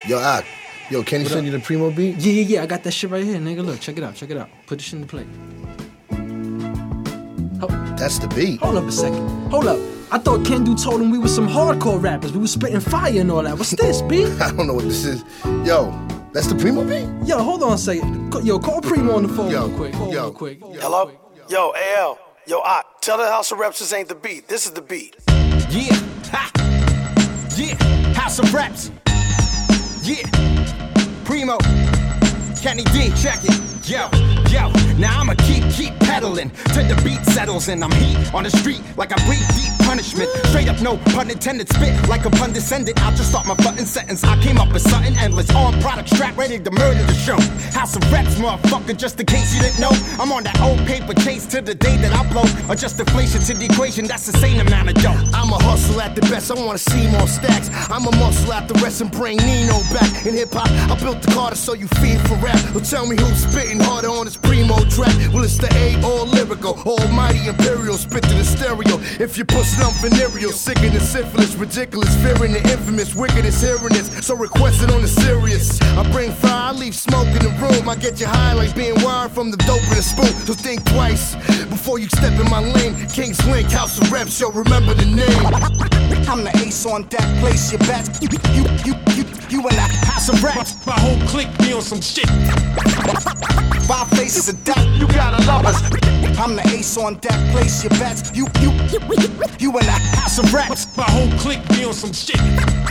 Yo, Ak. Yo, can you send you the Primo beat? Yeah. I got that shit right here, nigga. Look, check it out. Put this shit in the plate. That's the beat. Hold up a second. Hold up. I thought Kendu told him we was some hardcore rappers. We was spitting fire and all that. What's this, B? I don't know what this is. Yo, that's the Primo beat? Yo, hold on a second. Yo, call Primo on the phone real quick. Hello? Yo, AL. Yo, Ak, tell the House of Reps this ain't the beat. This is the beat. Yeah. Ha. Yeah. House of Reps. Yeah. Primo. Kenny D, check it. Yo, now I'ma keep peddling till the beat settles and I'm heat on the street like I breathe deep punishment. Straight up, no pun intended, spit like a pun descendant. I'll just start my button sentence. I came up with something endless, on product strap, ready to murder the show. House of Reps, motherfucker, just in case you didn't know. I'm on that old paper chase to the day that I blow. Or just inflation to the equation, that's the same amount of dough. I'm a hustle at the best, I wanna see more stacks. I'm a muscle at the rest and bring Nino back. In hip hop, I built the Carter so you feed for rap. Well, tell me who's spitting harder on this Primo track. Well, it's the A, all lyrical, almighty imperial, spit to the stereo. If you push some venereal, sicker than syphilis, ridiculous, fearing the infamous, wicked as hearing this. So request it on the serious. I bring fire, I leave smoke in the room. I get you high like being wired from the dope in a spoon. So think twice before you step in my lane. King's Link, House of Reps, yo, remember the name. I'm the ace on deck, place your bets. You and that House of Reps. My whole clique be on some shit. 5 faces of death, You gotta love us. I'm the ace on deck, place your bets. You and that House of Reps. My whole clique be on some shit.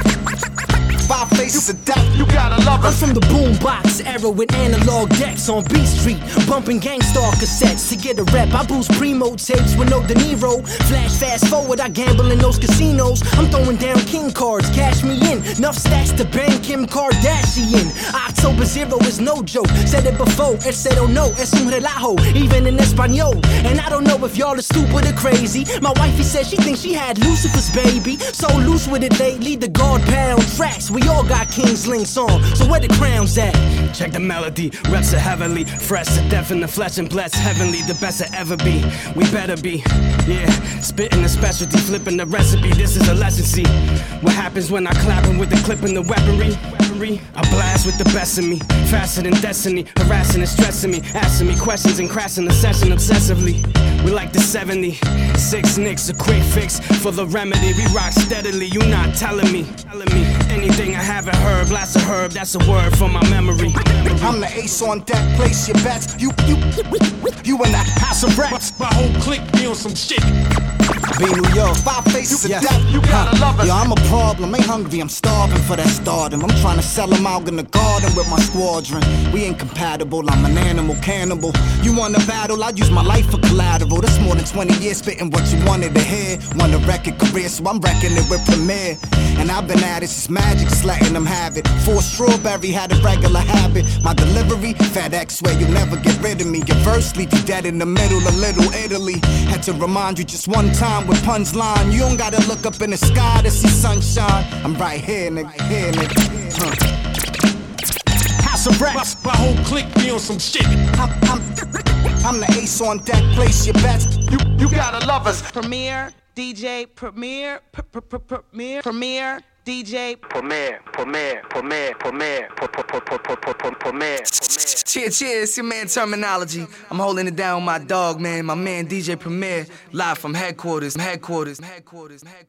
5 faces of death, You gotta love I'm us. from the boombox era with analog decks on Beat Street, bumping Gangstar cassettes to get a rep. I boost Primo tapes with no De Niro. Flash fast forward, I gamble in those casinos. I'm throwing down king cards, cash me in. Enough stacks to bang Kim Kardashian. October 0 is no joke. Said it before, el cero no es un relajo, even in Espanol. And I don't know if y'all are stupid or crazy. My wifey said she thinks she had Lucifer's baby. So loose with it lately, the guard pound tracks. We all got King's links on, so where the crowns at? Check the melody, reps are heavenly, fresh to death in the flesh and blessed heavenly, the best to ever be. We better be, yeah. Spitting the specialty, flipping the recipe. This is a lesson. See what happens when I clapping with the clip and the weaponry. I blast with the best of me, faster than destiny, harassing and stressing me, asking me questions and crashing the session obsessively. We like the 76 nicks, a quick fix for the remedy. We rock steadily, you not telling me anything I haven't heard. Blast a herb, that's a word for my memory. I'm the ace on deck, place your bets. You and that House of Reps. My whole clique be on some shit. Be New York, 5 faces of death. You gotta love us. Yo, I'm a problem, ain't hungry, I'm starving for that stardom. I'm trying to sell them out in the garden with my squadron. We ain't compatible, I'm an animal cannibal. You want a battle, I use my life for collateral. That's more than 20 years spitting what you wanted to hear. Want a record career, so I'm wrecking it with Premier. And I've been at it, it's magic, just letting them have it. For strawberry, had a regular habit. My delivery, FedEx, where you'll never get rid of me. Your verse leave you dead in the middle of Little Italy. Had to remind you just one time with punchline. You don't gotta look up in the sky to see sunshine. I'm right here, nigga, House of Reps. My whole clique be on some shit. I'm the ace on deck, place your bets. You gotta love us. Premier, DJ, Premier, DJ. Premier. Cheers, it's your man Terminology. I'm holding it down with my dog, man. My man DJ Premier, live from headquarters.